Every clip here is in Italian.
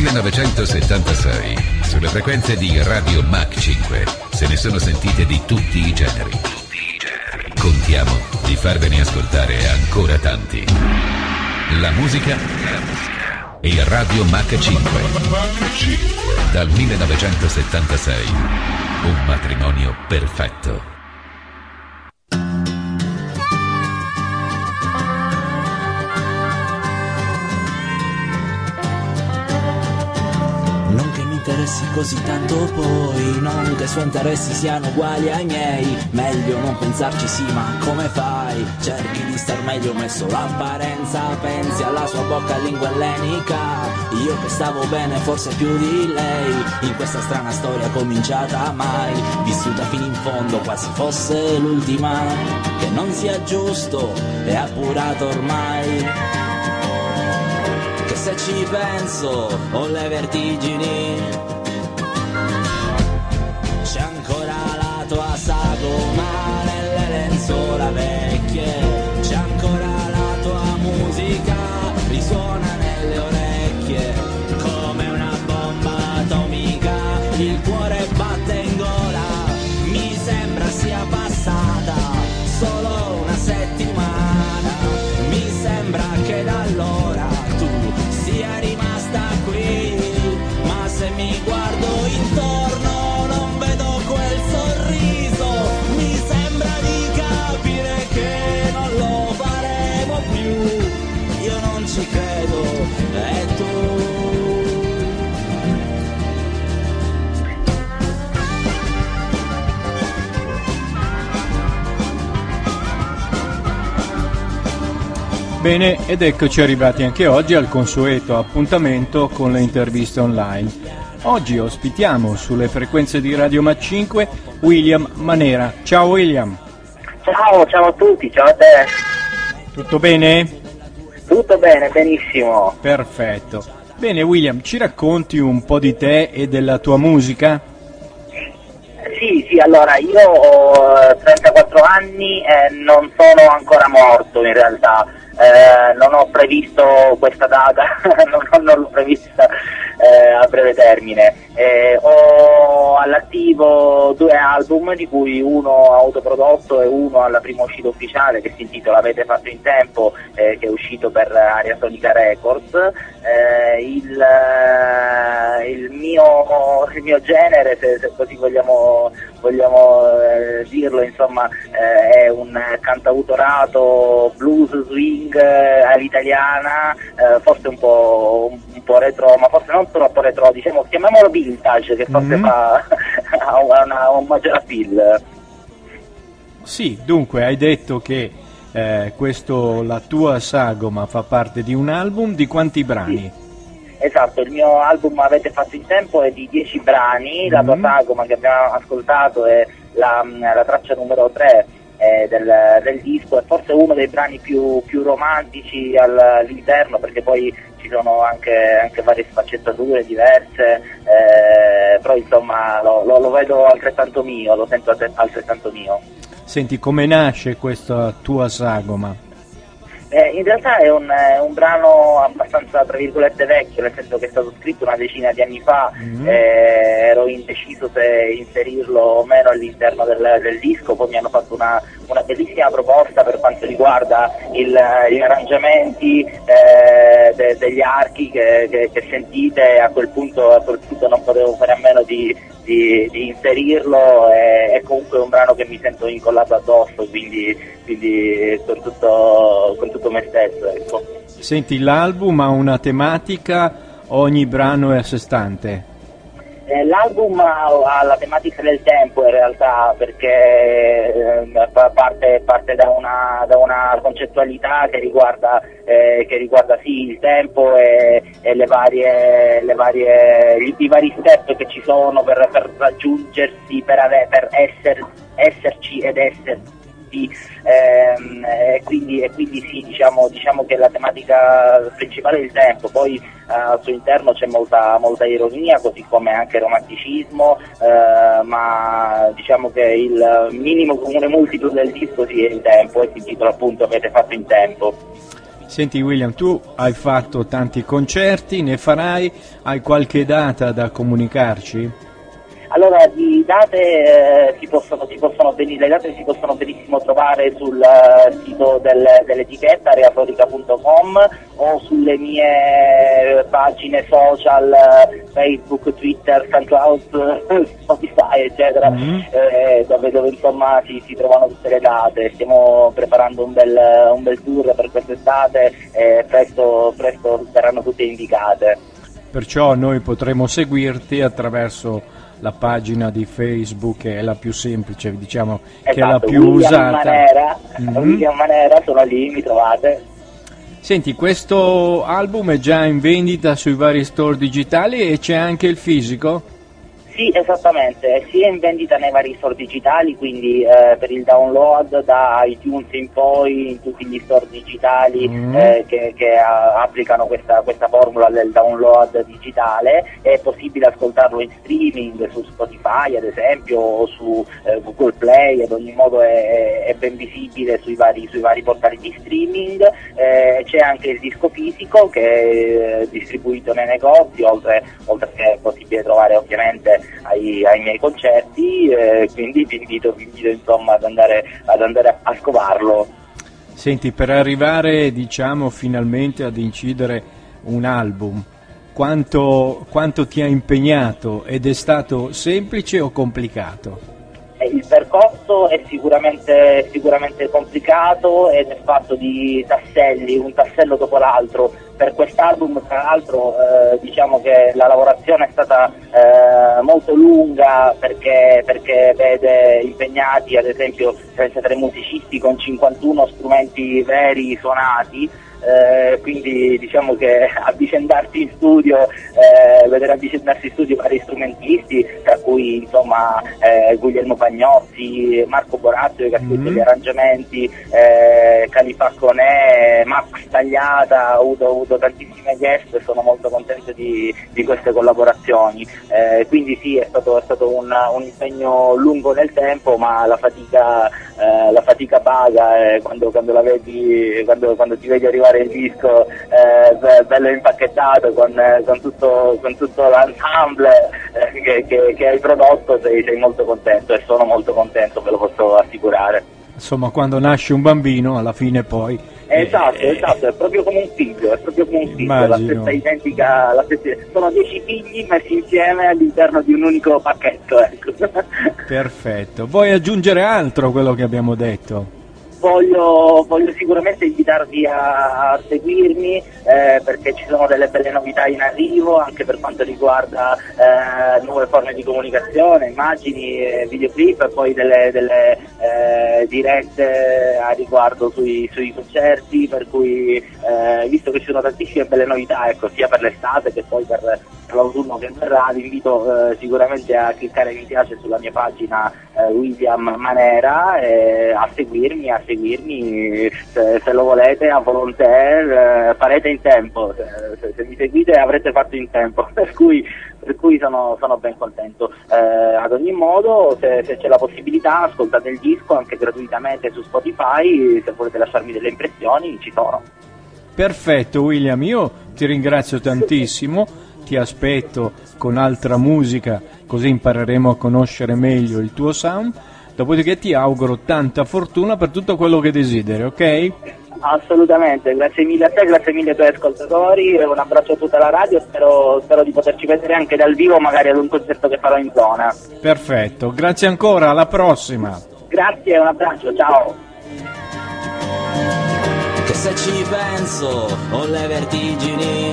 1976, sulle frequenze di Radio Mach 5, se ne sono sentite di tutti i generi. Contiamo di farvene ascoltare ancora tanti. La musica e Radio Mach 5. Dal 1976, un matrimonio perfetto. Non che mi interessi così tanto poi, non che i suoi interessi siano uguali ai miei. Meglio non pensarci, sì, ma come fai? Cerchi di star meglio, messo l'apparenza. Pensi alla sua bocca lingua ellenica, io che stavo bene forse più di lei. In questa strana storia cominciata mai, vissuta fino in fondo quasi fosse l'ultima. Che non sia giusto, è appurato ormai. Che se ci penso ho le vertigini. C'è ancora la tua sagoma nelle lenzuola vecchie, c'è ancora la tua musica, risuona nelle orecchie come una bomba atomica. Il cuore batte in gola, mi sembra sia passata solo una settimana. Mi sembra che da allora sia rimasta qui, ma se mi guardo intorno non vedo quel sorriso. Mi sembra di capire che non lo faremo più. Io non ci credo, e tu? Bene, ed eccoci arrivati anche oggi al consueto appuntamento con le interviste online. Oggi ospitiamo sulle frequenze di Radio Mach 5 William Manera. Ciao William. Ciao a tutti, ciao a te. Tutto bene? Tutto bene, benissimo. Perfetto. Bene William, ci racconti un po' di te e della tua musica? Sì, allora io ho 34 anni e non sono ancora morto in realtà. Non ho previsto questa data, non l'ho prevista a breve termine. Ho all'attivo 2 album, di cui uno autoprodotto e uno alla prima uscita ufficiale, che si intitola Avete fatto in tempo, che è uscito per Aria Sonica Records. Il mio genere, se così vogliamo dirlo, insomma, è un cantautorato blues swing all'italiana, forse un po' retro, ma forse non troppo retro, diciamo, chiamiamolo vintage, che forse fa un maggior appeal. Sì, dunque hai detto che la tua sagoma fa parte di un album di quanti brani? Sì. Esatto, il mio album Avete fatto in tempo è di 10 brani, la tua sagoma che abbiamo ascoltato è la traccia numero 3 del disco, è forse uno dei brani più romantici all'interno, perché poi ci sono anche varie sfaccettature diverse, però insomma lo vedo altrettanto mio, lo sento altrettanto mio. Senti, come nasce questa tua sagoma? In realtà è un brano abbastanza, tra virgolette, vecchio, nel senso che è stato scritto una decina di anni fa. Ero indeciso se inserirlo o meno all'interno del disco, poi mi hanno fatto una bellissima proposta per quanto riguarda gli arrangiamenti degli archi che sentite, e a quel punto non potevo fare a meno di inserirlo. È comunque un brano che mi sento incollato addosso, quindi con tutto me stesso, ecco. Senti, l'album ha una tematica, ogni brano è a sé stante? L'album ha la tematica del tempo in realtà, perché parte da una concettualità che riguarda sì il tempo e i vari step che ci sono per raggiungersi, per esserci ed essersi. Quindi sì, diciamo che la tematica principale è il tempo, poi al suo interno c'è molta ironia, così come anche romanticismo, ma diciamo che il minimo comune multiplo del disco sì è il tempo, e si intitola appunto Avete fatto in tempo. Senti William, tu hai fatto tanti concerti, ne farai? Hai qualche data da comunicarci? Allora, di date le date si possono benissimo trovare sul sito dell'etichetta reaforica.com o sulle mie pagine social, Facebook, Twitter, SoundCloud, Spotify, eccetera, dove insomma si trovano tutte le date. Stiamo preparando un bel tour per quest'estate e presto saranno tutte indicate. Perciò noi potremo seguirti attraverso la pagina di Facebook, che è la più semplice, diciamo, esatto, che è la più William usata. William Manera, sono lì, mi trovate. Senti, questo album è già in vendita sui vari store digitali e c'è anche il fisico? Sì, esattamente, sia in vendita nei vari store digitali, quindi per il download da iTunes in poi, in tutti gli store digitali che applicano questa formula del download digitale. È possibile ascoltarlo in streaming su Spotify ad esempio o su Google Play, ad ogni modo è ben visibile sui vari portali di streaming. C'è anche il disco fisico che è distribuito nei negozi, oltre che è possibile trovare ovviamente ai miei concerti, quindi vi invito insomma ad andare a scovarlo. Senti, per arrivare diciamo finalmente ad incidere un album, quanto ti ha impegnato ed è stato semplice o complicato? Il percorso è sicuramente complicato ed è fatto di tasselli, un tassello dopo l'altro. Per quest'album, tra l'altro, diciamo che la lavorazione è stata molto lunga perché vede impegnati ad esempio 33 musicisti con 51 strumenti veri suonati. Quindi diciamo che avvicendarsi in studio, vedere avvicendarsi in studio vari strumentisti, tra cui insomma Guglielmo Pagnozzi, Marco Borazzo che ha scritto gli arrangiamenti, Califà Conè, Max Tagliata, ho avuto tantissime guest e sono molto contento di queste collaborazioni. Quindi sì, è stato un impegno lungo nel tempo, ma la fatica paga, quando la vedi, quando ti vedi arrivare il disco bello impacchettato con tutto l'ensemble che hai prodotto, sei molto contento e sono molto contento, ve lo posso assicurare. Insomma, quando nasce un bambino alla fine poi esatto, è proprio come un figlio, la stessa identica, sono 10 figli messi insieme all'interno di un unico pacchetto, ecco. Perfetto. Vuoi aggiungere altro a quello che abbiamo detto? Voglio sicuramente invitarvi a seguirmi perché ci sono delle belle novità in arrivo anche per quanto riguarda nuove forme di comunicazione, immagini, videoclip e poi delle dirette a riguardo sui concerti, per cui visto che ci sono tantissime belle novità, ecco, sia per l'estate che poi per l'autunno che verrà, vi invito sicuramente a cliccare mi piace sulla mia pagina William Manera, a seguirmi se lo volete a volontà, farete in tempo, se mi seguite avrete fatto in tempo, per cui sono ben contento. Ad ogni modo, se c'è la possibilità, ascoltate il disco anche gratuitamente su Spotify, se volete lasciarmi delle impressioni ci sono. Perfetto William, io ti ringrazio tantissimo, ti aspetto con altra musica così impareremo a conoscere meglio il tuo sound, dopodiché ti auguro tanta fortuna per tutto quello che desideri, ok? Assolutamente, grazie mille a te, grazie mille ai tuoi ascoltatori, un abbraccio a tutta la radio, spero di poterci vedere anche dal vivo, magari ad un concerto che farò in zona. Perfetto, grazie ancora, alla prossima. Grazie, un abbraccio, ciao. Che se ci penso ho le vertigini,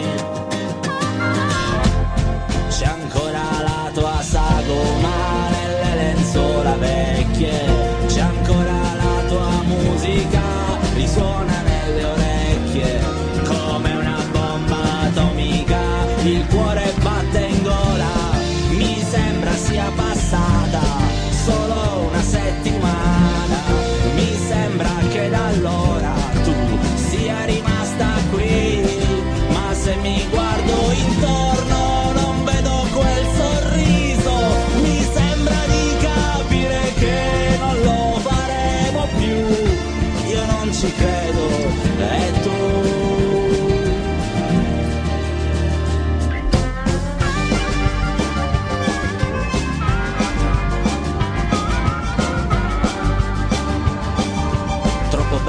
c'è ancora la tua sagoma nelle lenzuola vecchie, c'è ancora la tua musica, risuona nelle orecchie come una bomba atomica, il cuore batte in gola, mi sembra sia passata solo una settimana, mi sembra che da allora tu sia rimasta qui, ma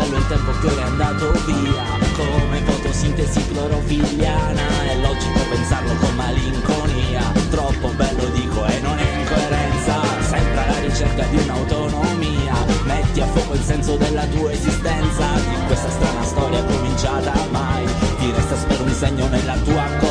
bello il tempo che ora è andato via, come fotosintesi clorofilliana, è logico pensarlo con malinconia, troppo bello dico e non è incoerenza, sempre alla ricerca di un'autonomia, metti a fuoco il senso della tua esistenza, di questa strana storia cominciata mai, ti resta spero un segno nella tua